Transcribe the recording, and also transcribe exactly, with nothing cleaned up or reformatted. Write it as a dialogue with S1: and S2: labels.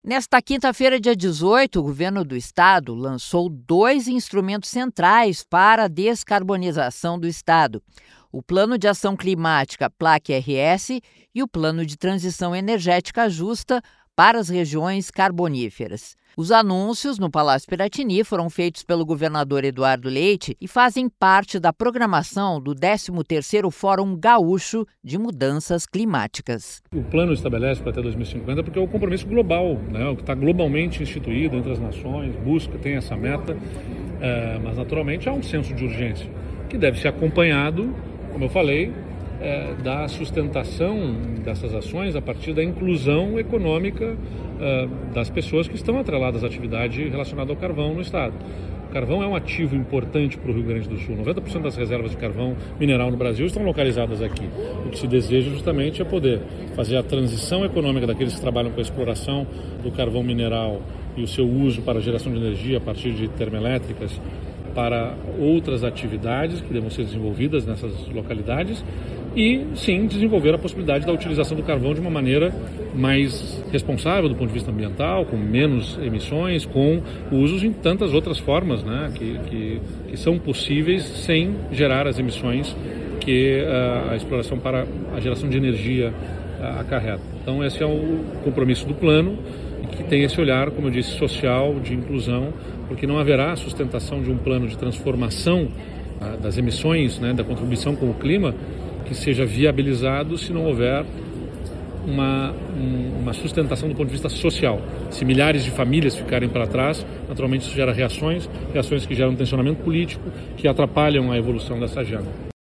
S1: Nesta quinta-feira, dia dezoito, o governo do estado lançou dois instrumentos centrais para a descarbonização do estado: o Plano de Ação Climática PLAC-R S e o Plano de Transição Energética Justa para as regiões carboníferas. Os anúncios no Palácio Piratini foram feitos pelo governador Eduardo Leite e fazem parte da programação do décimo terceiro Fórum Gaúcho de Mudanças Climáticas.
S2: O plano estabelece para até dois mil e cinquenta porque é o compromisso global, né, o que está globalmente instituído entre as nações, busca, tem essa meta, é, mas naturalmente há um senso de urgência que deve ser acompanhado, como eu falei, É, da sustentação dessas ações a partir da inclusão econômica é, das pessoas que estão atreladas à atividade relacionada ao carvão no estado. O carvão é um ativo importante para o Rio Grande do Sul. noventa por cento das reservas de carvão mineral no Brasil estão localizadas aqui. O que se deseja justamente é poder fazer a transição econômica daqueles que trabalham com a exploração do carvão mineral e o seu uso para a geração de energia a partir de termoelétricas para outras atividades que devem ser desenvolvidas nessas localidades e, sim, desenvolver a possibilidade da utilização do carvão de uma maneira mais responsável do ponto de vista ambiental, com menos emissões, com usos em tantas outras formas, né, que, que, que são possíveis sem gerar as emissões que uh, a exploração para a geração de energia uh, acarreta. Então, esse é o compromisso do plano, que tem esse olhar, como eu disse, social, de inclusão, porque não haverá sustentação de um plano de transformação uh, das emissões, né, da contribuição com o clima, que seja viabilizado se não houver uma, um, uma sustentação do ponto de vista social. Se milhares de famílias ficarem para trás, naturalmente isso gera reações, reações que geram tensionamento político, que atrapalham a evolução dessa agenda.